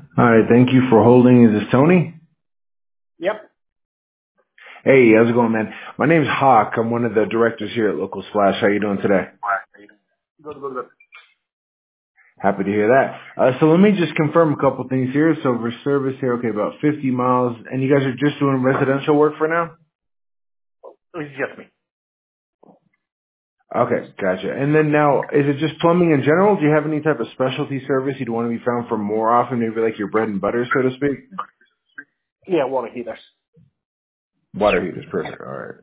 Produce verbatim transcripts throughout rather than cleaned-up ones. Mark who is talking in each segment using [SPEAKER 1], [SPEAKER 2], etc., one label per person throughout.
[SPEAKER 1] Hi, thank you for holding. Is this Tony?
[SPEAKER 2] Yep.
[SPEAKER 1] Hey, how's it going, man? My name's Hawk. I'm one of the directors here at Local Splash. How you doing today?
[SPEAKER 2] Good, good, good.
[SPEAKER 1] Happy to hear that. Uh, so let me just confirm a couple things here. So for service here, okay, about fifty miles, and you guys are just doing residential work for now?
[SPEAKER 2] It's just me.
[SPEAKER 1] Okay, gotcha. And then now, is it just plumbing in general? Do you have any type of specialty service you'd want to be found for more often, maybe like your bread and butter, so to speak?
[SPEAKER 2] Yeah, water heaters.
[SPEAKER 1] Water heaters, perfect. All right.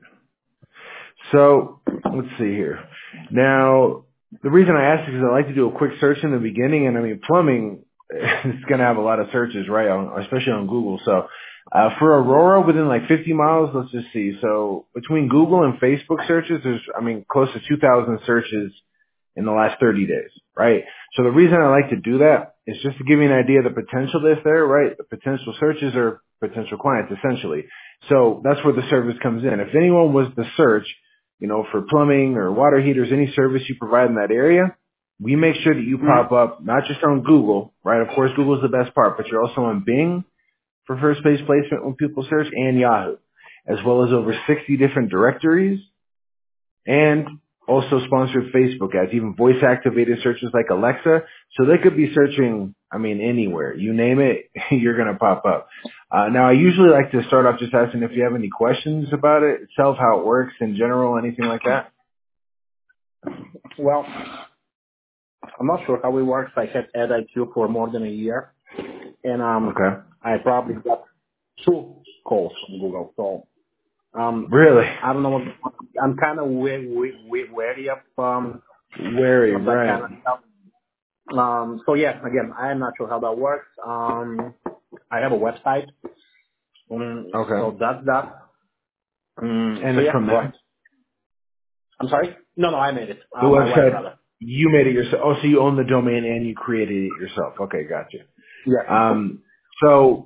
[SPEAKER 1] So let's see here. Now, the reason I ask is because I like to do a quick search in the beginning, and I mean, plumbing it's going to have a lot of searches, right? On, especially on Google. So uh, for Aurora, within like fifty miles, let's just see. So between Google and Facebook searches, there's, I mean, close to two thousand searches in the last thirty days, right? So the reason I like to do that is just to give you an idea of the potential that's there, right? The potential searches are potential clients, essentially. So that's where the service comes in. If anyone was to search, you know, for plumbing or water heaters, any service you provide in that area, we make sure that you
[SPEAKER 2] Mm.
[SPEAKER 1] pop up not just on Google, right? Of course, Google's the best part, but you're also on Bing for first page placement when people search and Yahoo, as well as over sixty different directories and also sponsored Facebook ads, even voice activated searches like Alexa. So they could be searching, I mean, anywhere. You name it, you're going to pop up. Uh, now I usually like to start off just asking if you have any questions about it itself, how it works in general, anything like that.
[SPEAKER 2] Well, I'm not sure how it works. I had Ad I Q for more than a year, and um,
[SPEAKER 1] Okay.
[SPEAKER 2] I probably got two calls from Google. So um,
[SPEAKER 1] Really?
[SPEAKER 2] I don't know what I'm kind of wary, wary, wary of um
[SPEAKER 1] Wary,
[SPEAKER 2] of that kind
[SPEAKER 1] right.
[SPEAKER 2] of stuff. Um, so yeah, again, I am not sure how that works. Um, I have a website, um,
[SPEAKER 1] Okay.
[SPEAKER 2] so that's that. Um,
[SPEAKER 1] And
[SPEAKER 2] so
[SPEAKER 1] it's
[SPEAKER 2] yeah,
[SPEAKER 1] from
[SPEAKER 2] go ahead.
[SPEAKER 1] them?
[SPEAKER 2] I'm sorry. No, no, I made it.
[SPEAKER 1] The
[SPEAKER 2] Uh, my wife
[SPEAKER 1] website,
[SPEAKER 2] rather.
[SPEAKER 1] you made it yourself. Oh, so you own the domain and you created it yourself. Okay, gotcha.
[SPEAKER 2] Yes.
[SPEAKER 1] Um, so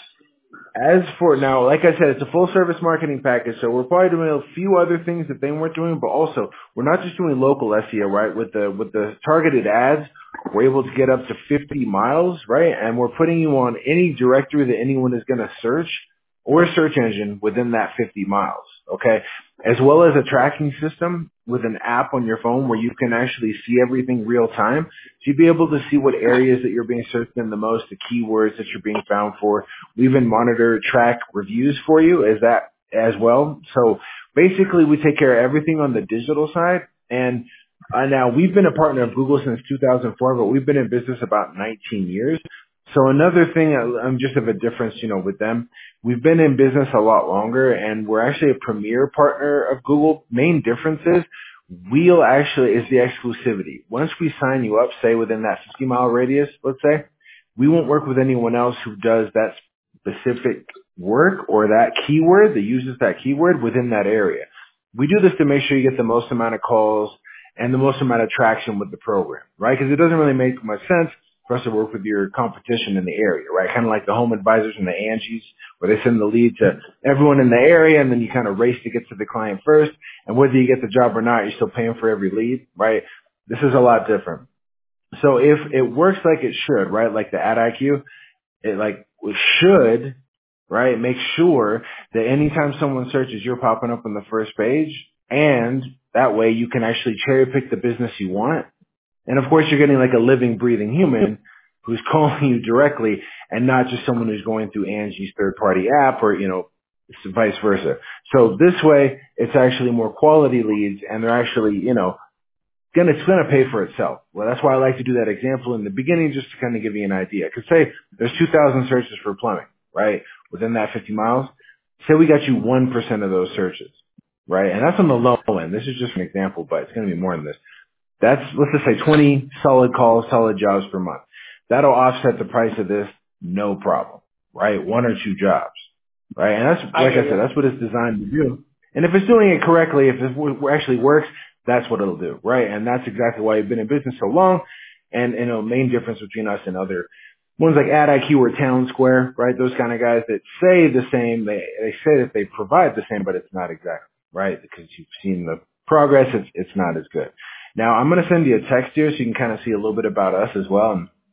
[SPEAKER 1] as for now, like I said, it's a full service marketing package, so we're probably doing a few other things that they weren't doing, but also we're not just doing local S E O, right? With the with the targeted ads, we're able to get up to fifty miles, right? And we're putting you on any directory that anyone is going to search or search engine within that fifty miles, okay? As well as a tracking system with an app on your phone where you can actually see everything real time. So you'd be able to see what areas that you're being searched in the most, the keywords that you're being found for. We even monitor, track reviews for you as that as well. So basically we take care of everything on the digital side. And uh, now we've been a partner of Google since two thousand four, but we've been in business about nineteen years. So another thing, uh, um, just of a difference, you know, with them, we've been in business a lot longer and we're actually a premier partner of Google. Main difference is we'll actually, is the exclusivity. Once we sign you up, say within that fifty mile radius, let's say, we won't work with anyone else who does that specific work or that keyword that uses that keyword within that area. We do this to make sure you get the most amount of calls and the most amount of traction with the program, right? Because it doesn't really make much sense for us to work with your competition in the area, right? Kind of like the home advisors and the Angies, where they send the lead to everyone in the area and then you kind of race to get to the client first. And whether you get the job or not, you're still paying for every lead, right? This is a lot different. So if it works like it should, right? Like the ad I Q, it like should, right? Make sure that anytime someone searches, you're popping up on the first page, and that way you can actually cherry pick the business you want. And of course, you're getting like a living, breathing human who's calling you directly, and not just someone who's going through Angie's third-party app or you know, vice versa. So this way, it's actually more quality leads, and they're actually you know gonna it's gonna pay for itself. Well, that's why I like to do that example in the beginning, just to kind of give you an idea. Cause say there's two thousand searches for plumbing, right? Within that fifty miles. Say we got you one percent of those searches, right? And that's on the low end. This is just an example, but it's gonna be more than this. That's, let's just say twenty solid calls, solid jobs per month. That'll offset the price of this, no problem, right? One or two jobs, right? And that's,
[SPEAKER 2] I
[SPEAKER 1] like
[SPEAKER 2] hear
[SPEAKER 1] I
[SPEAKER 2] you.
[SPEAKER 1] said, that's what it's designed to do. And if it's doing it correctly, if it w- actually works, that's what it'll do, right? And that's exactly why you've been in business so long. And, you know, main difference between us and other ones like Ad I Q or Town Square, right? Those kind of guys that say the same, they, they say that they provide the same, but it's not exactly, right? Because you've seen the progress, it's, it's not as good. Now, I'm going to send you a text here so you can kind of see a little bit about us as well. And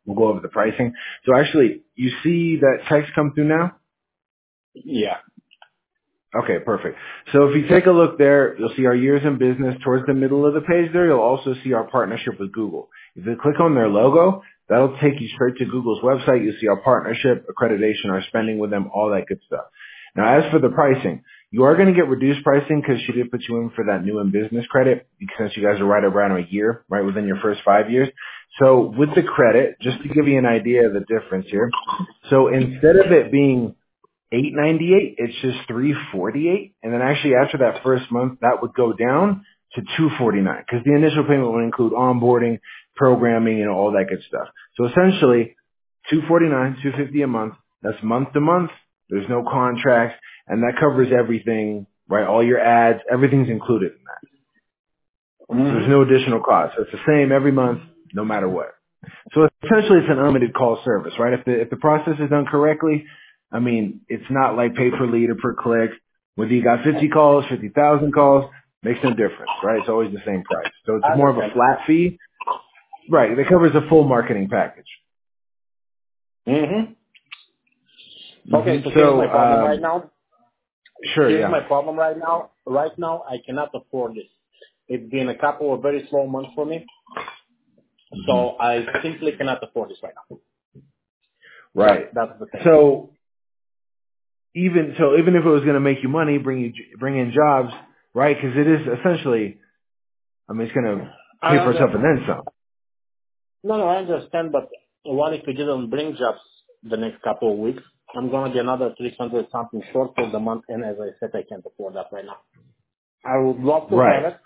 [SPEAKER 1] we'll go over the pricing. So actually, you see that text come through now?
[SPEAKER 2] Yeah.
[SPEAKER 1] Okay, perfect. So if you take a look there, you'll see our years in business towards the middle of the page there. You'll also see our partnership with Google. If you click on their logo, that'll take you straight to Google's website. You'll see our partnership, accreditation, our spending with them, all that good stuff. Now, as for the pricing, you are going to get reduced pricing because she did put you in for that new in business credit since you guys are right around a year, right within your first five years. So with the credit, just to give you an idea of the difference here. So instead of it being eight ninety-eight, it's just three forty-eight, and then actually after that first month, that would go down to two forty-nine because the initial payment would include onboarding, programming, and all that good stuff. So essentially, two forty-nine, two fifty a month. That's month to month. There's no contracts, and that covers everything, right? All your ads, everything's included in that.
[SPEAKER 2] Mm-hmm.
[SPEAKER 1] So there's no additional cost. So it's the same every month, no matter what. So essentially, it's an unlimited call service, right? If the if the process is done correctly, I mean, it's not like pay per lead or per click. Whether you got fifty calls, fifty thousand calls, makes no difference, right? It's always the same price. So it's
[SPEAKER 2] I
[SPEAKER 1] more of a
[SPEAKER 2] understand.
[SPEAKER 1] flat fee. Right. That covers the full marketing package.
[SPEAKER 2] Mm-hmm. Okay,
[SPEAKER 1] Mm-hmm.
[SPEAKER 2] so here's
[SPEAKER 1] So,
[SPEAKER 2] my problem right
[SPEAKER 1] um,
[SPEAKER 2] now.
[SPEAKER 1] sure,
[SPEAKER 2] Here's
[SPEAKER 1] yeah.
[SPEAKER 2] my problem right now. Right now, I cannot afford this. It's been a couple of very slow months for me,
[SPEAKER 1] hmm
[SPEAKER 2] so I simply cannot afford this right now. That's,
[SPEAKER 1] Right.
[SPEAKER 2] that's the thing.
[SPEAKER 1] So even, so even if it was going to make you money, bring you, bring in jobs, right? Because it is essentially, I mean, it's going to
[SPEAKER 2] I
[SPEAKER 1] pay for itself and
[SPEAKER 2] understand.
[SPEAKER 1] then some.
[SPEAKER 2] No, no, I understand, but what if we didn't bring jobs the next couple of weeks? I'm going to be another three hundred something short for the month, and as I said, I can't afford that right now. I would love to have
[SPEAKER 1] Right.
[SPEAKER 2] it.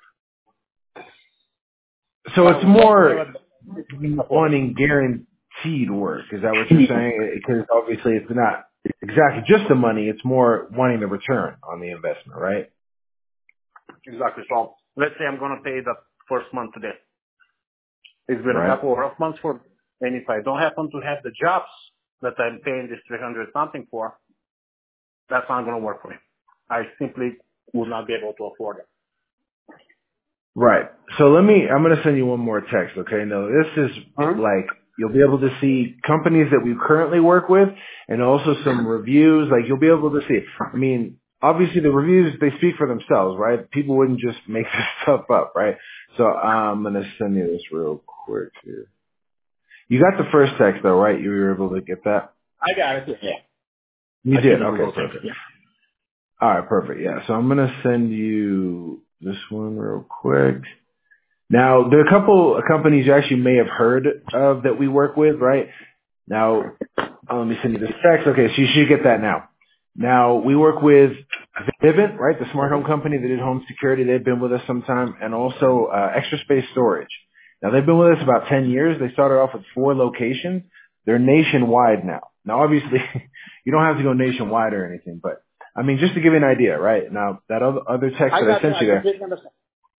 [SPEAKER 1] So
[SPEAKER 2] I
[SPEAKER 1] it's
[SPEAKER 2] would love to have
[SPEAKER 1] more
[SPEAKER 2] it, but I can't afford it.
[SPEAKER 1] wanting guaranteed work. Is that what you're saying? Because obviously it's not exactly just the money. It's more wanting the return on the investment, right?
[SPEAKER 2] Exactly. So let's say I'm going to pay the first month today. It's been a
[SPEAKER 1] Right.
[SPEAKER 2] couple of rough months for me. And if I don't happen to have the jobs that I'm paying this three hundred something for, that's not going to work for me. I simply will not be able to afford it.
[SPEAKER 1] Right. So let me, I'm going to send you one more text, okay? No, this is
[SPEAKER 2] Hmm?
[SPEAKER 1] like, you'll be able to see companies that we currently work with and also some reviews. Like, you'll be able to see. I mean, obviously the reviews, they speak for themselves, right? People wouldn't just make this stuff up, right? So I'm going to send you this real quick here. You got the first text though, right? You were able to get that?
[SPEAKER 2] I got it. Yeah.
[SPEAKER 1] You
[SPEAKER 2] I see
[SPEAKER 1] did.
[SPEAKER 2] the Google
[SPEAKER 1] Okay,
[SPEAKER 2] thing.
[SPEAKER 1] perfect.
[SPEAKER 2] Yeah.
[SPEAKER 1] All right, perfect. Yeah. So I'm going to send you this one real quick. Now, there are a couple of companies you actually may have heard of that we work with, right? Now, uh, let me send you this text. Okay, so you should get that now. Now, we work with Vivint, right, the smart home company that did home security. They've been with us some time, and also uh, Extra Space Storage. Now, they've been with us about ten years. They started off with four locations. They're nationwide now. Now, obviously, you don't have to go nationwide or anything, but, I mean, just to give you an idea, right? Now, that other, other text
[SPEAKER 2] I
[SPEAKER 1] that I
[SPEAKER 2] got you.
[SPEAKER 1] sent
[SPEAKER 2] I
[SPEAKER 1] you there,
[SPEAKER 2] completely understand.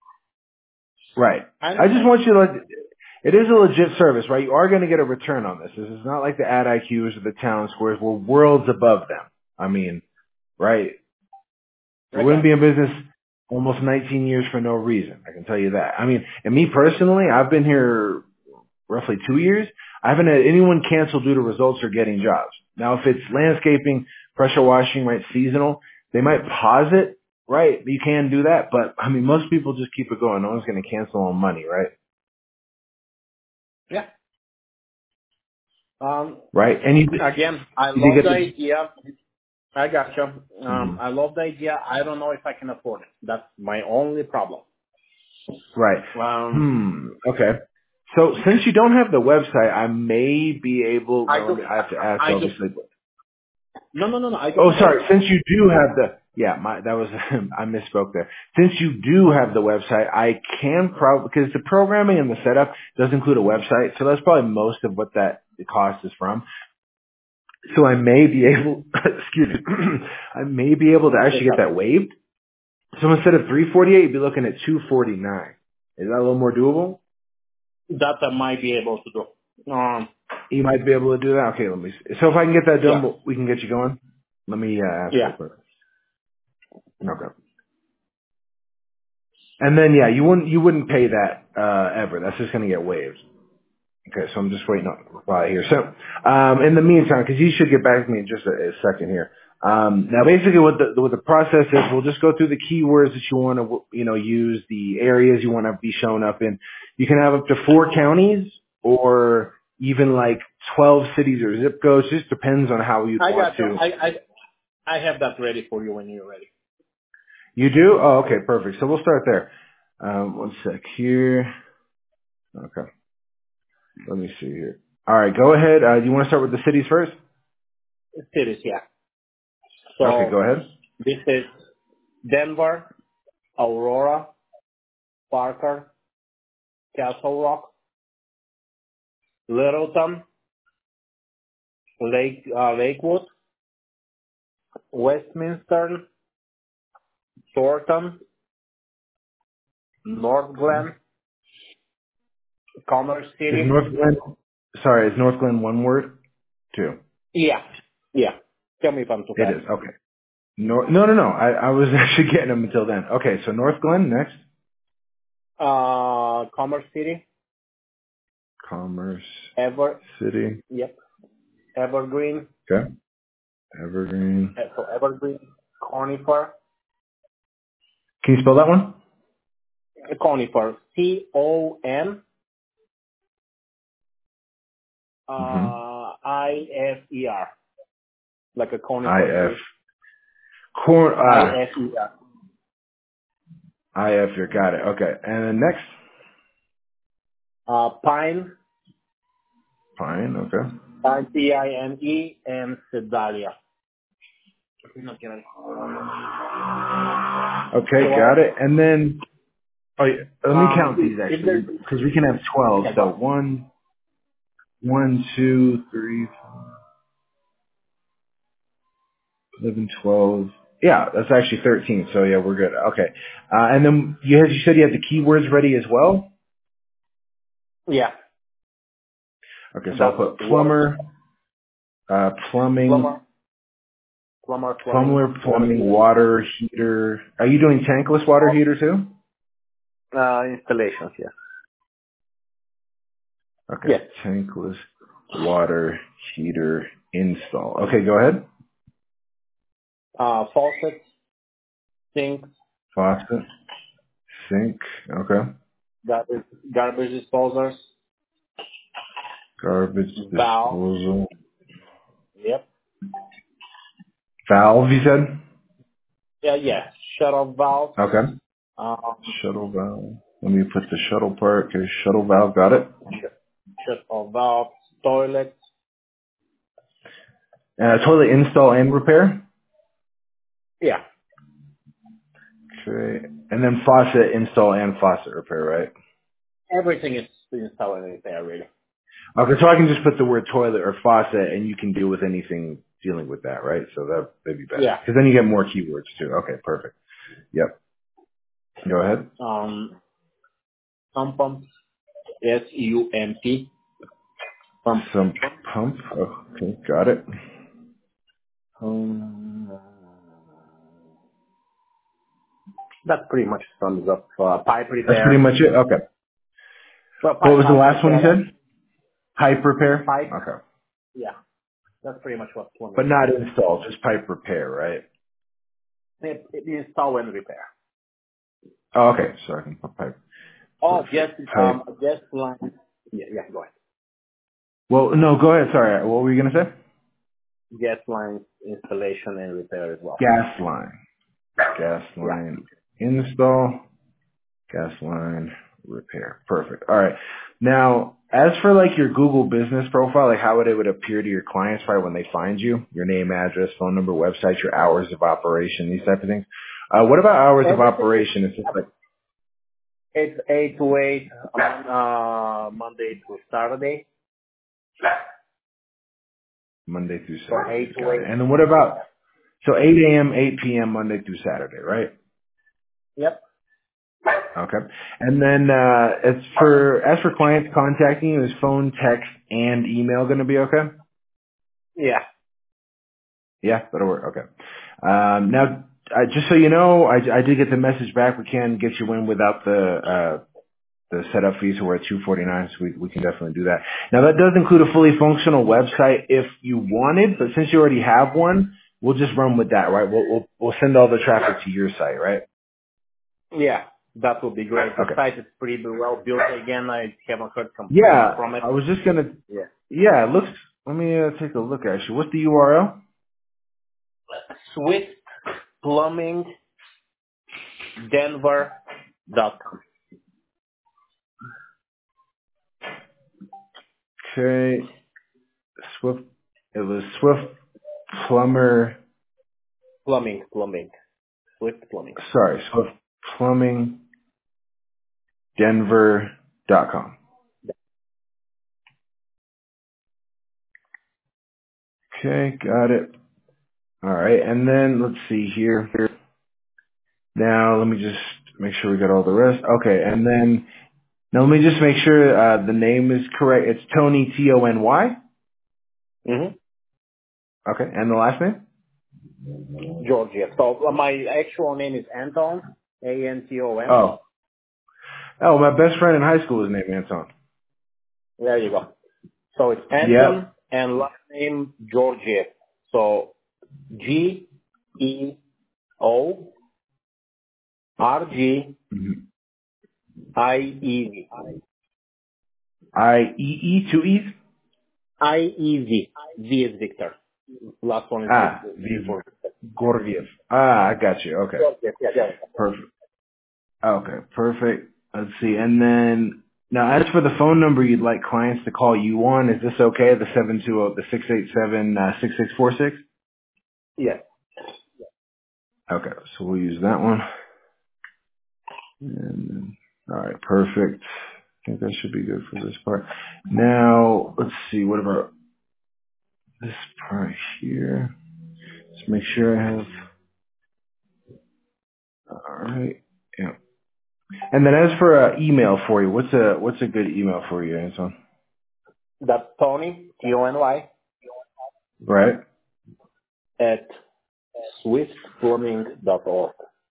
[SPEAKER 1] right.
[SPEAKER 2] I
[SPEAKER 1] I just
[SPEAKER 2] understand.
[SPEAKER 1] want you to let, it is a legit service, right? You are going to get a return on this. This is not like the ad I Qs or the talent squares. We're worlds above them. I mean, right? We
[SPEAKER 2] I
[SPEAKER 1] wouldn't
[SPEAKER 2] got
[SPEAKER 1] be
[SPEAKER 2] you.
[SPEAKER 1] in business almost nineteen years for no reason. I can tell you that. I mean, and me personally, I've been here roughly two years. I haven't had anyone cancel due to results or getting jobs. Now, if it's landscaping, pressure washing, right, seasonal, they might pause it, right? You can do that, but I mean, most people just keep it going. No one's going to cancel on money, right?
[SPEAKER 2] Yeah. Um,
[SPEAKER 1] Right? And you,
[SPEAKER 2] again, I
[SPEAKER 1] you did
[SPEAKER 2] love
[SPEAKER 1] get
[SPEAKER 2] the
[SPEAKER 1] the,
[SPEAKER 2] idea. I got you. Um,
[SPEAKER 1] Mhm.
[SPEAKER 2] I love the idea. I don't know if I can afford it. That's my only problem.
[SPEAKER 1] Right.
[SPEAKER 2] Um,
[SPEAKER 1] Hmm. Okay. So since you don't have the website, I may be able.
[SPEAKER 2] I
[SPEAKER 1] Well, let
[SPEAKER 2] do.
[SPEAKER 1] me. I have to ask,
[SPEAKER 2] I, I do.
[SPEAKER 1] obviously.
[SPEAKER 2] No, no, no, no. I do
[SPEAKER 1] Oh,
[SPEAKER 2] have it.
[SPEAKER 1] sorry. Since you do have the, yeah, my that was I misspoke there. Since you do have the website, I can probably because the programming and the setup does include a website, so that's probably most of what that the cost is from. So I may be able, excuse me, I may be able to actually get that waived. So instead of three forty eight, you'd be looking at two forty nine. Is that a little more doable?
[SPEAKER 2] That I might be able to do. Um,
[SPEAKER 1] You might be able to do that. Okay, let me see. So if I can get that
[SPEAKER 2] yeah,
[SPEAKER 1] done, we can get you going. Let me uh, ask real
[SPEAKER 2] yeah.
[SPEAKER 1] quick. Okay. And then yeah, you wouldn't you wouldn't pay that uh, ever. That's just going to get waived. Okay, so I'm just waiting on the reply here. So, um, in the meantime, because you should get back to me in just a, a second here. Um, now, basically, what the what the process is, we'll just go through the keywords that you want to, you know, use, the areas you want to be shown up in. You can have up to four counties, or even like twelve cities or zip codes. Just depends on how you'd
[SPEAKER 2] I
[SPEAKER 1] want
[SPEAKER 2] got you.
[SPEAKER 1] to.
[SPEAKER 2] I, I, I have that ready for you when you're ready.
[SPEAKER 1] You do? Oh, okay, perfect. So we'll start there. Um, one sec here. Okay, let me see here. All right, go ahead. Uh, you want to start with the cities first?
[SPEAKER 2] Cities, yeah.
[SPEAKER 1] Okay,
[SPEAKER 2] So
[SPEAKER 1] go ahead.
[SPEAKER 2] this is Denver, Aurora, Parker, Castle Rock, Littleton, Lake uh, Lakewood, Westminster, Thornton, North
[SPEAKER 1] Okay.
[SPEAKER 2] Glen, Commerce
[SPEAKER 1] Is
[SPEAKER 2] City.
[SPEAKER 1] North Glen, sorry, is North Glen one word? Two.
[SPEAKER 2] Yeah, yeah. Tell me if I'm too
[SPEAKER 1] It
[SPEAKER 2] fast.
[SPEAKER 1] is. Okay. Nor- no, no, no. I, I was actually getting them until then. Okay, so North Glen next.
[SPEAKER 2] Uh, Commerce City,
[SPEAKER 1] Commerce
[SPEAKER 2] Ever,
[SPEAKER 1] City.
[SPEAKER 2] yep, Evergreen,
[SPEAKER 1] Okay. Evergreen.
[SPEAKER 2] uh, so Evergreen, Conifer,
[SPEAKER 1] Can you spell that one?
[SPEAKER 2] Conifer, C O N uh,
[SPEAKER 1] Mm-hmm.
[SPEAKER 2] I F E R, like a
[SPEAKER 1] I
[SPEAKER 2] conifer
[SPEAKER 1] F.
[SPEAKER 2] tree.
[SPEAKER 1] Cor-
[SPEAKER 2] I
[SPEAKER 1] ah,
[SPEAKER 2] F E R.
[SPEAKER 1] I F here. Got it. Okay. And then next.
[SPEAKER 2] Uh, Pine,
[SPEAKER 1] Pine. Okay.
[SPEAKER 2] Pine, P I N E, and Sedalia. No, can
[SPEAKER 1] Okay,
[SPEAKER 2] So,
[SPEAKER 1] got it. And then, oh, yeah, let me
[SPEAKER 2] um,
[SPEAKER 1] count these
[SPEAKER 2] if
[SPEAKER 1] actually,
[SPEAKER 2] there's,
[SPEAKER 1] because we can have twelve.
[SPEAKER 2] yeah,
[SPEAKER 1] So
[SPEAKER 2] go.
[SPEAKER 1] one, one, two, three, eleven, twelve. Yeah, that's actually thirteen. So yeah, we're good. Okay. Uh, and then you had, you said you had the keywords ready as well?
[SPEAKER 2] Yeah,
[SPEAKER 1] Okay, so I'll
[SPEAKER 2] that's
[SPEAKER 1] put
[SPEAKER 2] water,
[SPEAKER 1] plumber, uh, plumbing,
[SPEAKER 2] plumber, plumber, plumbing,
[SPEAKER 1] plumber,
[SPEAKER 2] water
[SPEAKER 1] plumbing,
[SPEAKER 2] heater,
[SPEAKER 1] water heater. Are you doing tankless water heater too?
[SPEAKER 2] uh, installations, yeah.
[SPEAKER 1] Okay,
[SPEAKER 2] Yes.
[SPEAKER 1] tankless water heater install. Okay, go ahead.
[SPEAKER 2] Uh, faucets, sinks,
[SPEAKER 1] Faucet, sink. Okay.
[SPEAKER 2] garbage, garbage disposers,
[SPEAKER 1] Garbage
[SPEAKER 2] valve,
[SPEAKER 1] disposal.
[SPEAKER 2] yep.
[SPEAKER 1] Valve, you said?
[SPEAKER 2] Yeah, yeah. Shut off valves,
[SPEAKER 1] Okay.
[SPEAKER 2] um,
[SPEAKER 1] Shuttle valve. Let me put the shuttle part. Okay, shuttle valve. Got it.
[SPEAKER 2] shut, shut off valves, toilets,
[SPEAKER 1] Uh, toilet install and repair.
[SPEAKER 2] yeah.
[SPEAKER 1] Okay. And then faucet install and faucet repair, right?
[SPEAKER 2] Everything is installed and repair, really.
[SPEAKER 1] Okay, so I can just put the word toilet or faucet and you can deal with anything dealing with that, right? So that would be better.
[SPEAKER 2] Yeah.
[SPEAKER 1] Because then you get more keywords too. Okay, perfect. Yep. Go ahead.
[SPEAKER 2] Um, sump pumps, S U M P, pump.
[SPEAKER 1] Sump pump. Oh, okay, got it. Um,
[SPEAKER 2] That pretty much sums up uh, pipe
[SPEAKER 1] that's pretty
[SPEAKER 2] repair.
[SPEAKER 1] much it. Okay.
[SPEAKER 2] Well,
[SPEAKER 1] What
[SPEAKER 2] pipe,
[SPEAKER 1] was the
[SPEAKER 2] pipe
[SPEAKER 1] last one you
[SPEAKER 2] repair,
[SPEAKER 1] said? Pipe repair?
[SPEAKER 2] pipe,
[SPEAKER 1] Okay.
[SPEAKER 2] yeah. That's pretty much what
[SPEAKER 1] But
[SPEAKER 2] plumbing is.
[SPEAKER 1] not install, just pipe repair, right?
[SPEAKER 2] It, it install and repair.
[SPEAKER 1] Oh, okay. So I can put pipe.
[SPEAKER 2] Oh, gas,
[SPEAKER 1] Perfect.
[SPEAKER 2] um,
[SPEAKER 1] Pipe.
[SPEAKER 2] gas line. Yeah, yeah, go ahead.
[SPEAKER 1] Well, no, go ahead. Sorry. What were you going to say?
[SPEAKER 2] Gas line installation and repair as well.
[SPEAKER 1] Gas line. Gas
[SPEAKER 2] Yeah.
[SPEAKER 1] line install. Gas line repair. Perfect. All right. Now, as for like your Google business profile, like how would it would appear to your clients probably when they find you? Your name, address, phone number, website, your hours of operation, these type of things. Uh, what about hours of
[SPEAKER 2] Everything is,
[SPEAKER 1] operation? It's just like
[SPEAKER 2] it's eight to eight, uh, Monday to Saturday.
[SPEAKER 1] Monday through
[SPEAKER 2] So
[SPEAKER 1] Saturday.
[SPEAKER 2] eight to
[SPEAKER 1] Got it.
[SPEAKER 2] eight.
[SPEAKER 1] And then what about, so eight a.m., eight p.m. Monday through Saturday, right?
[SPEAKER 2] Yep.
[SPEAKER 1] Okay. And then, uh, as for, as for clients contacting you, is phone, text, and email going to be okay?
[SPEAKER 2] Yeah.
[SPEAKER 1] Yeah, that'll work. Okay. Um, now, uh, just so you know, I, I did get the message back. We can get you in without the, uh, the setup fee, so we're at two forty-nine, so we, we can definitely do that. Now that does include a fully functional website if you wanted, but since you already have one, we'll just run with that, right? We'll, we'll, we'll send all the traffic to your site, right?
[SPEAKER 2] Yeah, that would be great. The
[SPEAKER 1] Okay.
[SPEAKER 2] site is pretty well built. Again, I haven't heard complaints
[SPEAKER 1] Yeah,
[SPEAKER 2] from it.
[SPEAKER 1] I was just gonna,
[SPEAKER 2] Yeah.
[SPEAKER 1] yeah, it looks, let me uh, take a look actually. What's the U R L?
[SPEAKER 2] Swift Plumbing Denver dot com.
[SPEAKER 1] Okay, Swift, it was Swift Plumber,
[SPEAKER 2] Plumbing, plumbing. Swift Plumbing.
[SPEAKER 1] sorry, Swift Plumbing Denver dot com. Okay, got it. All right, and then let's see here. Now let me just make sure we got all the rest. Okay, and then now let me just make sure uh, the name is correct. It's Tony, T O N Y.
[SPEAKER 2] Mm-hmm.
[SPEAKER 1] Okay, and the last name?
[SPEAKER 2] Georgia. So uh, my actual name is Anton, A N T O N.
[SPEAKER 1] Oh, oh, my best friend in high school is named Anton.
[SPEAKER 2] There you go. So it's Anton
[SPEAKER 1] Yep.
[SPEAKER 2] and last name Georgia. So G E O R G I E V.
[SPEAKER 1] I E E two E's.
[SPEAKER 2] I E V. V is Victor. Last one is
[SPEAKER 1] Ah,
[SPEAKER 2] V V
[SPEAKER 1] V
[SPEAKER 2] for
[SPEAKER 1] Gorgiev. Ah, I got you. Okay,
[SPEAKER 2] Georgia. Yeah, yeah.
[SPEAKER 1] perfect. Okay, perfect. Let's see, and then now as for the phone number you'd like clients to call you on, is this okay? The seven two zero, the six eight seven uh, six six four six.
[SPEAKER 2] Yeah.
[SPEAKER 1] Okay, so we'll use that one. And then, all right, perfect. I think that should be good for this part. Now, let's see, what about this part here? Let's make sure I have, all right, yeah. And then as for uh, email for you, what's a, what's a good email for you, Anton?
[SPEAKER 2] That's Tony, T O N Y,
[SPEAKER 1] Right?
[SPEAKER 2] at swift plumbing dot org.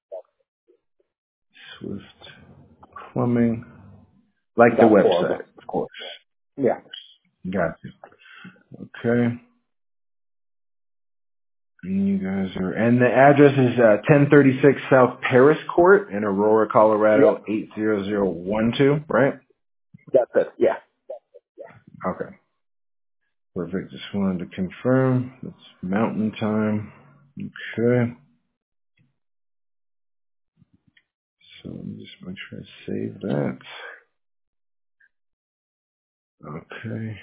[SPEAKER 1] Swift Plumbing, like the
[SPEAKER 2] Dot org.
[SPEAKER 1] website, of course.
[SPEAKER 2] Yeah.
[SPEAKER 1] Got you. Okay. And you guys are, and the address is uh, ten thirty-six South Paris Court in Aurora,
[SPEAKER 2] Yeah.
[SPEAKER 1] Colorado, eight zero zero one two, right?
[SPEAKER 2] That's it. Yeah.
[SPEAKER 1] Okay. Perfect. Just wanted to confirm. It's mountain time. Okay. So let me just make sure I save that. Okay.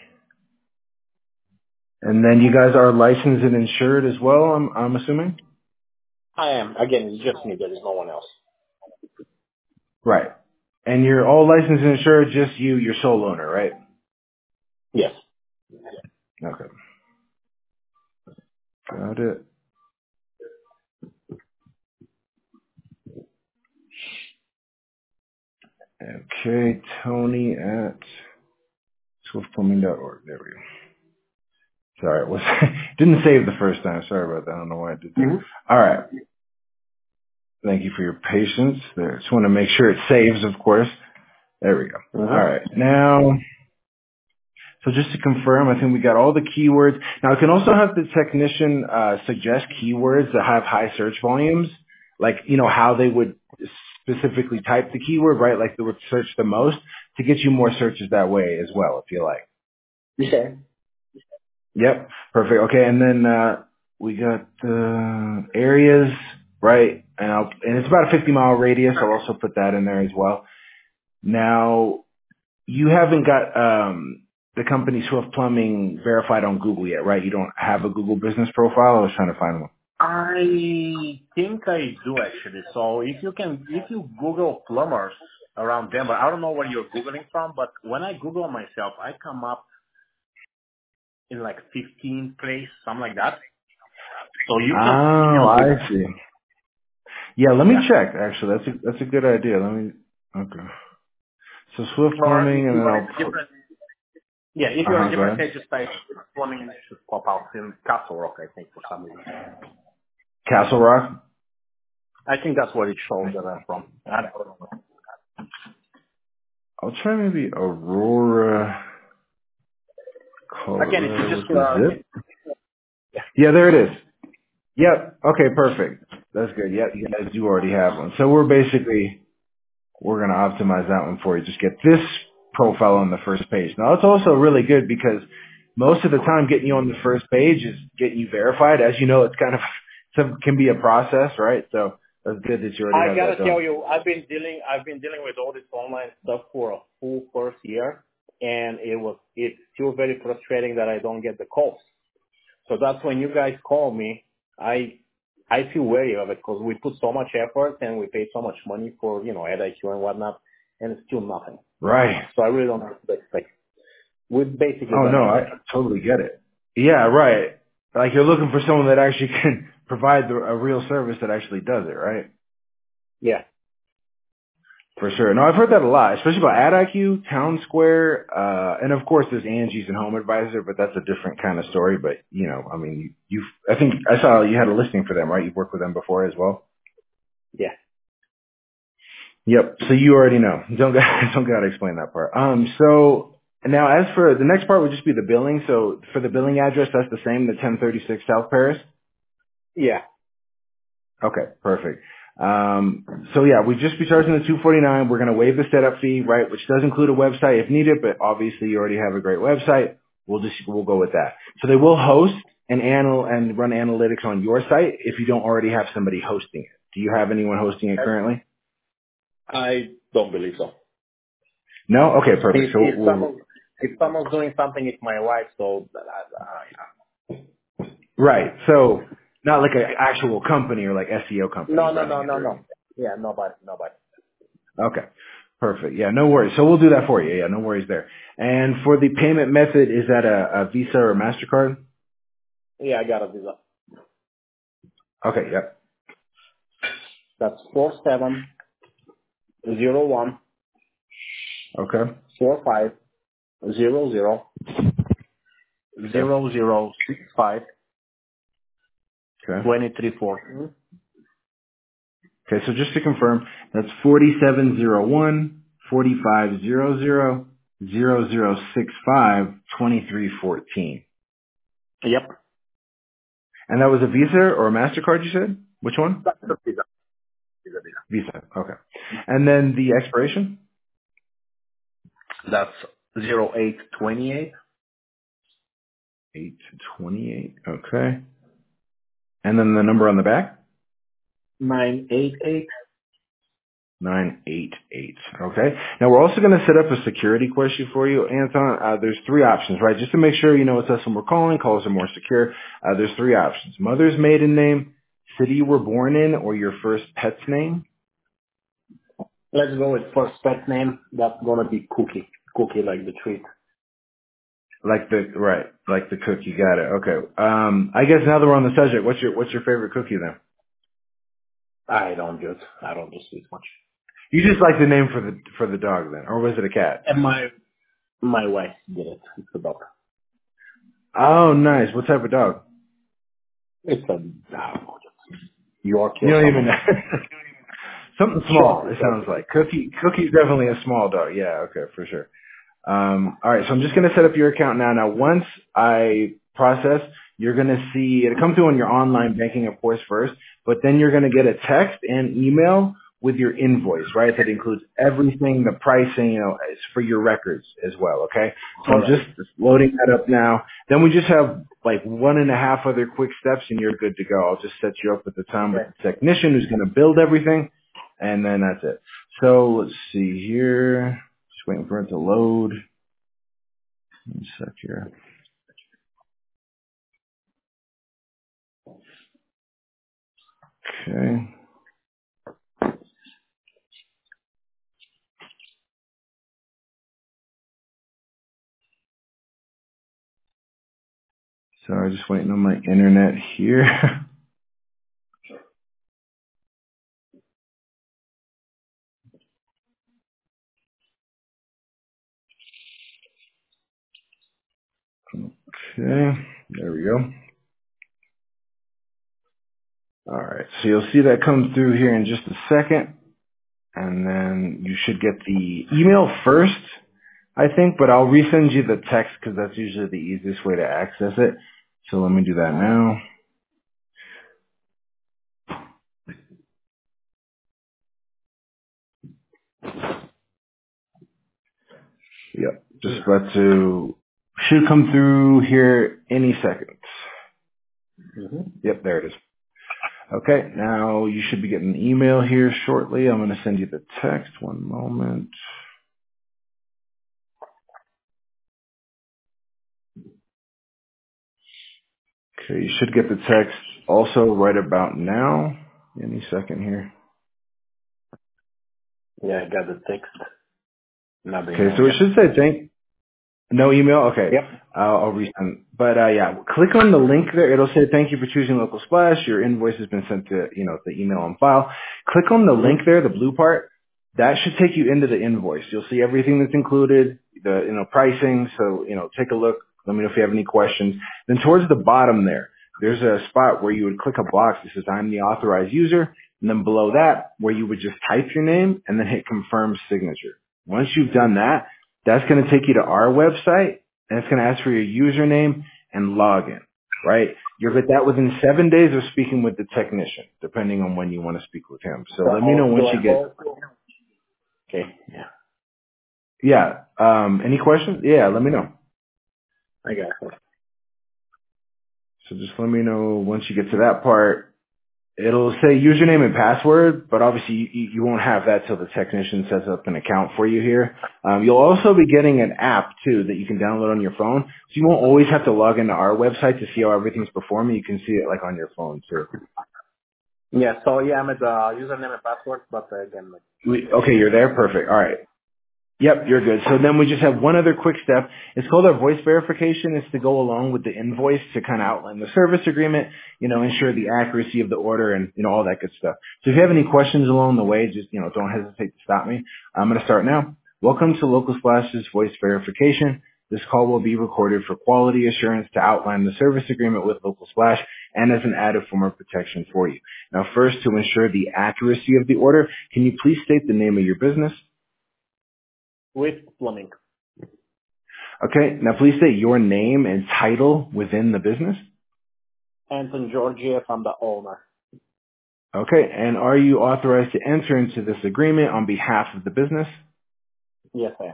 [SPEAKER 1] And then you guys are licensed and insured as well, I'm, I'm assuming?
[SPEAKER 2] I am. Again, it's just me. There is no one else.
[SPEAKER 1] Right. And you're all licensed and insured, just you, your sole owner, right?
[SPEAKER 2] Yes.
[SPEAKER 1] Okay. Got it. Okay. Tony at swift plumbing dot org. There we go. Sorry, it was didn't save the first time. Sorry about that. I don't know why I did that.
[SPEAKER 2] Mm-hmm.
[SPEAKER 1] All right. Thank you for your patience. There. Just want to make sure it saves, of course. There we go. All
[SPEAKER 2] Mm-hmm.
[SPEAKER 1] right. Now, so just to confirm, I think we got all the keywords. Now, I can also have the technician uh, suggest keywords that have high search volumes, like, you know, how they would specifically type the keyword, right? Like they would search the most to get you more searches that way as well, if you like.
[SPEAKER 2] Okay.
[SPEAKER 1] Yep. Perfect. Okay. And then, uh, we got the areas, right? And I'll, and it's about a fifty mile radius. I'll also put that in there as well. Now, you haven't got, um, the company Swift Plumbing verified on Google yet, right? You don't have a Google business profile. I was trying to find one.
[SPEAKER 2] I think I do actually. So if you can, if you Google plumbers around Denver, I don't know where you're Googling from, but when I Google myself, I come up in like fifteen place, something like that. So you can, you
[SPEAKER 1] Oh,
[SPEAKER 2] can Google.
[SPEAKER 1] I see. Yeah, let me
[SPEAKER 2] Yeah.
[SPEAKER 1] check. Actually, that's a, that's a good idea. Let me, okay. So Swift
[SPEAKER 2] Or if
[SPEAKER 1] Plumbing and
[SPEAKER 2] you
[SPEAKER 1] then
[SPEAKER 2] are in
[SPEAKER 1] I'll
[SPEAKER 2] a
[SPEAKER 1] put,
[SPEAKER 2] different, yeah, if you're in
[SPEAKER 1] uh-huh,
[SPEAKER 2] a
[SPEAKER 1] go
[SPEAKER 2] different
[SPEAKER 1] ahead.
[SPEAKER 2] state, just type plumbing and it should pop out in Castle Rock, I think, for some reason.
[SPEAKER 1] Castle Rock?
[SPEAKER 2] I think that's where it shows that I'm from. I don't know.
[SPEAKER 1] I'll try maybe Aurora,
[SPEAKER 2] Again, if you
[SPEAKER 1] Colorado
[SPEAKER 2] just,
[SPEAKER 1] with the
[SPEAKER 2] uh,
[SPEAKER 1] zip. Yeah, there it is. Yep. Okay, perfect. That's good. Yep, you guys do already have one. So we're basically, we're going to optimize that one for you. Just get this profile on the first page. Now, it's also really good because most of the time getting you on the first page is getting you verified. As you know, it's kind of, some can be a process, right? So that's good that you already
[SPEAKER 2] I
[SPEAKER 1] have that
[SPEAKER 2] gotta
[SPEAKER 1] done.
[SPEAKER 2] tell you, I've been dealing, I've been dealing with all this online stuff for a full first year, and it was, it's still very frustrating that I don't get the calls. So that's when you guys call me, I, I feel wary of it because we put so much effort and we pay so much money for, you know, Ad I Q and whatnot, and it's still nothing.
[SPEAKER 1] Right.
[SPEAKER 2] So I really don't know what to expect. We've basically
[SPEAKER 1] Oh
[SPEAKER 2] done
[SPEAKER 1] no, I
[SPEAKER 2] everything.
[SPEAKER 1] totally get it. Yeah, right. Like you're looking for someone that actually can provide the, a real service that actually does it, right?
[SPEAKER 2] Yeah.
[SPEAKER 1] For sure. No, I've heard that a lot, especially about AdIQ, Town Square, uh, and of course there's Angie's and Home Advisor, but that's a different kind of story. But you know, I mean, you, I think I saw you had a listing for them, right? You've worked with them before as well.
[SPEAKER 2] Yeah.
[SPEAKER 1] Yep. So you already know. Don't got, don't got to explain that part. Um. So now, as for the next part, would just be the billing. So for the billing address, that's the same, the ten thirty-six South Paris.
[SPEAKER 2] Yeah.
[SPEAKER 1] Okay, perfect. Um, so yeah, we just be charging the two forty-nine. We're going to waive the setup fee, right, which does include a website if needed, but obviously you already have a great website. We'll just, we'll go with that. So they will host and anal and run analytics on your site if you don't already have somebody hosting it. Do you have anyone hosting it currently?
[SPEAKER 2] I don't believe so.
[SPEAKER 1] No? Okay, perfect.
[SPEAKER 2] If,
[SPEAKER 1] So
[SPEAKER 2] if
[SPEAKER 1] we'll,
[SPEAKER 2] someone, if someone's doing something, it's my wife, so, uh, uh,
[SPEAKER 1] right. So not like an actual company or like S E O company
[SPEAKER 2] no, no,
[SPEAKER 1] running
[SPEAKER 2] no,
[SPEAKER 1] it
[SPEAKER 2] no,
[SPEAKER 1] or
[SPEAKER 2] no.
[SPEAKER 1] anything.
[SPEAKER 2] Yeah, nobody, nobody.
[SPEAKER 1] Okay. Perfect. Yeah, no worries. So we'll do that for you. Yeah, no worries there. And for the payment method, is that a, a Visa or a MasterCard?
[SPEAKER 2] Yeah, I got a visa.
[SPEAKER 1] Okay, yep.
[SPEAKER 2] That's four seven zero one
[SPEAKER 1] Okay.
[SPEAKER 2] four five zero zero
[SPEAKER 1] Okay.
[SPEAKER 2] zero zero six five
[SPEAKER 1] Okay.
[SPEAKER 2] twenty three fourteen.
[SPEAKER 1] Okay, so just to confirm, that's forty-seven zero one forty-five zero zero zero zero six five twenty-three fourteen.
[SPEAKER 2] Yep.
[SPEAKER 1] And that was a Visa or a MasterCard, you said? Which one?
[SPEAKER 2] That's the visa. Visa, visa.
[SPEAKER 1] Visa. Okay. And then the expiration?
[SPEAKER 2] That's zero eight twenty eight
[SPEAKER 1] eight twenty-eight. Okay. And then the number on the back?
[SPEAKER 2] nine eight eight.
[SPEAKER 1] nine eight eight. Okay. Now we're also going to set up a security question for you, Anton. Uh, there's three options, right? Just to make sure you know it's us when we're calling. Calls are more secure. Uh, there's three options: mother's maiden name, city you were born in, or your first pet's name.
[SPEAKER 2] Let's go with first pet name. That's gonna be Cookie. Cookie like the treat.
[SPEAKER 1] Like the right, like the cookie. Got it. Okay. Um, I guess now that we're on the subject, what's your what's your favorite cookie then?
[SPEAKER 2] I don't do it. I don't do sweet much.
[SPEAKER 1] You just like the name for the for the dog then, or was it a cat?
[SPEAKER 2] And my my wife did it. It's a dog.
[SPEAKER 1] Oh, nice. What type of dog?
[SPEAKER 2] It's a I don't know, just Yorkie
[SPEAKER 1] You
[SPEAKER 2] or
[SPEAKER 1] don't even
[SPEAKER 2] something.
[SPEAKER 1] know. Something small,
[SPEAKER 2] Short,
[SPEAKER 1] it
[SPEAKER 2] short.
[SPEAKER 1] sounds like. Cookie, Cookie's definitely a small dog. Yeah, okay, for sure. Um, all right, so I'm just going to set up your account now. Now, once I process, you're going to see it come through on your online banking, of course, first, but then you're going to get a text and email with your invoice, right? That includes everything, the pricing, you know, it's for your records as well, okay? So
[SPEAKER 2] All
[SPEAKER 1] I'm
[SPEAKER 2] right.
[SPEAKER 1] just loading that up now. Then we just have like one and a half other quick steps and you're good to go. I'll just set you up at the time with
[SPEAKER 2] Okay.
[SPEAKER 1] the technician who's going to build everything, and then that's it. So let's see here. Just waiting for it to load. One sec here. Okay. Sorry, just waiting on my internet here. Okay. There we go. All right. So you'll see that come through here in just a second. and then you should get the email first, I think, but I'll resend you the text because that's usually the easiest way to access it. So let me do that now. Yep, just about to, should come through here any second.
[SPEAKER 2] Mm-hmm.
[SPEAKER 1] Yep, there it is. Okay, now you should be getting an email here shortly. I'm going to send you the text. One moment. Okay, you should get the text also right about now. Any second here.
[SPEAKER 2] Yeah, I got the text. Not the
[SPEAKER 1] Okay,
[SPEAKER 2] email
[SPEAKER 1] so it
[SPEAKER 2] yet.
[SPEAKER 1] should say thank. No email? Okay.
[SPEAKER 2] Yep.
[SPEAKER 1] I'll, I'll resend. But, uh, yeah, click on the link there. It'll say, thank you for choosing Local Splash. Your invoice has been sent to, you know, the email on file. Click on the link
[SPEAKER 2] Mm-hmm.
[SPEAKER 1] there, the blue part. That should take you into the invoice. You'll see everything that's included, the, you know, pricing. So, you know, take a look. Let me know if you have any questions. Then towards the bottom there, there's a spot where you would click a box that says, I'm the authorized user. And then below that, where you would just type your name and then hit confirm signature. Once you've done that, that's going to take you to our website. And it's going to ask for your username and login, right? You'll get that within seven days of speaking with the technician, depending on when you want to speak with him. So
[SPEAKER 2] So
[SPEAKER 1] let me know
[SPEAKER 2] I'll,
[SPEAKER 1] once
[SPEAKER 2] do I
[SPEAKER 1] you get,
[SPEAKER 2] hold? Okay. Yeah.
[SPEAKER 1] yeah, um, any questions? Yeah, let me know.
[SPEAKER 2] I got it.
[SPEAKER 1] So just let me know once you get to that part. It'll say username and password, but obviously you, you won't have that till the technician sets up an account for you here. Um, you'll also be getting an app too that you can download on your phone, so you won't always have to log into our website to see how everything's performing. You can see it like on your phone too.
[SPEAKER 2] Yeah. So yeah, I'm at the username and password, but uh, again, like,
[SPEAKER 1] We, okay, you're there. Perfect. All right. Yep, you're good. So then we just have one other quick step. It's called our voice verification. It's to go along with the invoice to kind of outline the service agreement, you know, ensure the accuracy of the order and, you know, all that good stuff. So if you have any questions along the way, just, you know, don't hesitate to stop me. I'm going to start now. Welcome to Local Splash's voice verification. This call will be recorded for quality assurance to outline the service agreement with Local Splash and as an added form of protection for you. Now, first, to ensure the accuracy of the order, can you please state the name of your business?
[SPEAKER 2] with plumbing.
[SPEAKER 1] Okay. Now, please state your name and title within the business.
[SPEAKER 2] Anton Georgiev, I'm the owner.
[SPEAKER 1] Okay. And are you authorized to enter into this agreement on behalf of the business?
[SPEAKER 2] Yes, I am.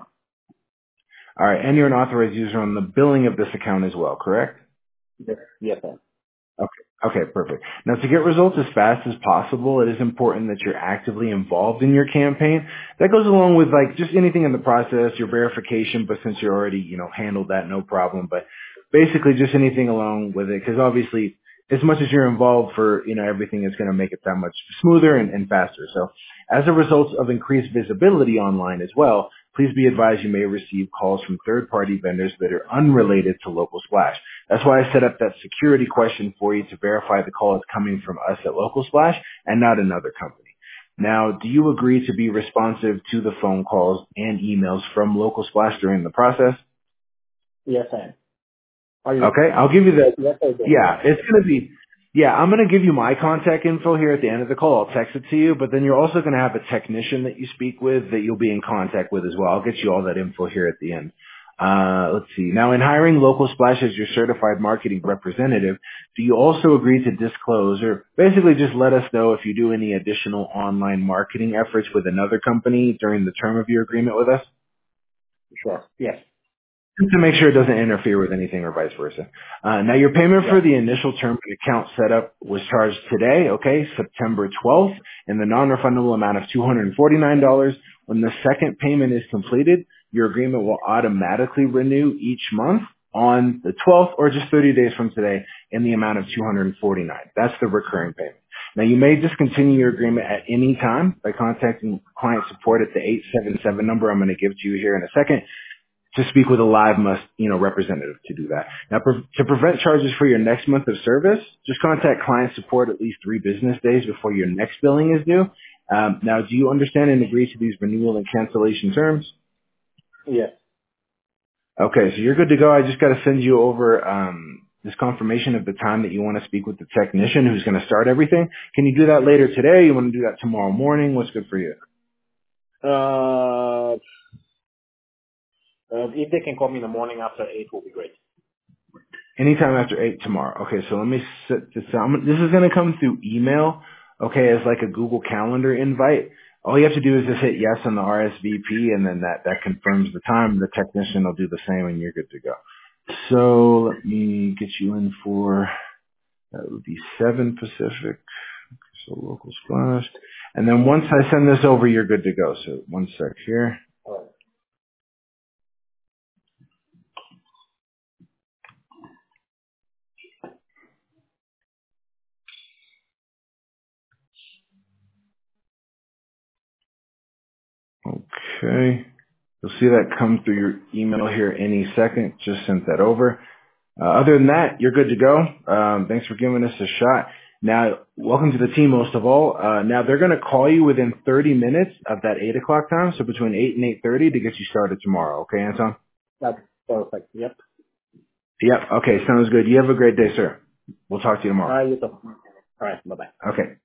[SPEAKER 1] All right. And you're an authorized user on the billing of this account as well, correct?
[SPEAKER 2] Yes, yes, I am.
[SPEAKER 1] Okay. Okay, perfect. Now, to get results as fast as possible, it is important that you're actively involved in your campaign. That goes along with like just anything in the process, your verification, but since you already, you know, handled that, no problem. But basically just anything along with it, because obviously as much as you're involved for, you know, everything is going to make it that much smoother and, and faster. So as a result of increased visibility online as well, please be advised you may receive calls from third-party vendors that are unrelated to Local Splash. That's why I set up that security question for you to verify the call is coming from us at Local Splash and not another company. Now, do you agree to be responsive to the phone calls and emails from Local Splash during the process?
[SPEAKER 2] Yes, I am. Are you?
[SPEAKER 1] Okay, I'll give you the,
[SPEAKER 2] Yes, I do.
[SPEAKER 1] yeah, it's going to be, yeah, I'm going to give you my contact info here at the end of the call. I'll text it to you, but then you're also going to have a technician that you speak with that you'll be in contact with as well. I'll get you all that info here at the end. Uh, let's see. Now, in hiring Local Splash as your certified marketing representative, do you also agree to disclose or basically just let us know if you do any additional online marketing efforts with another company during the term of your agreement with us?
[SPEAKER 2] Sure. Yes.
[SPEAKER 1] Just to make sure it doesn't interfere with anything or vice versa. Uh, now your payment
[SPEAKER 2] Yes.
[SPEAKER 1] for the initial term and account setup was charged today, okay, September twelfth, in the non-refundable amount of two hundred forty-nine dollars. When the second payment is completed, your agreement will automatically renew each month on the twelfth or just thirty days from today in the amount of two hundred forty-nine dollars. That's the recurring payment. Now you may discontinue your agreement at any time by contacting client support at the eight seven seven number I'm going to give to you here in a second to speak with a live must, you know, representative to do that. Now, pre- to prevent charges for your next month of service, just contact client support at least three business days before your next billing is due. Um, now, do you understand and agree to these renewal and cancellation terms?
[SPEAKER 2] Yes.
[SPEAKER 1] Okay, so you're good to go. I just got to send you over um, this confirmation of the time that you want to speak with the technician who's going to start everything. Can you do that later today? You want to do that tomorrow morning? What's good for you?
[SPEAKER 2] Uh, uh, if they can call me in the morning after eight, will be great.
[SPEAKER 1] Anytime after eight tomorrow. Okay, so let me set this up. This is going to come through email, okay, as like a Google Calendar invite. All you have to do is just hit yes on the R S V P, and then that, that confirms the time. The technician will do the same, and you're good to go. So let me get you in for, that would be seven Pacific, so local splash. And then once I send this over, you're good to go. So one sec here.
[SPEAKER 2] All right.
[SPEAKER 1] Okay. You'll see that come through your email here any second. Just sent that over. Uh, other than that, you're good to go. Um, thanks for giving us a shot. Now, welcome to the team most of all. Uh, now, they're going to call you within thirty minutes of that eight o'clock time, so between eight and eight thirty to get you started tomorrow. Okay, Anton?
[SPEAKER 2] That's perfect. Yep.
[SPEAKER 1] Yep. Okay, sounds good. You have a great day, sir. We'll talk to you
[SPEAKER 2] All
[SPEAKER 1] tomorrow.
[SPEAKER 2] right, you too. All right, bye-bye.
[SPEAKER 1] Okay.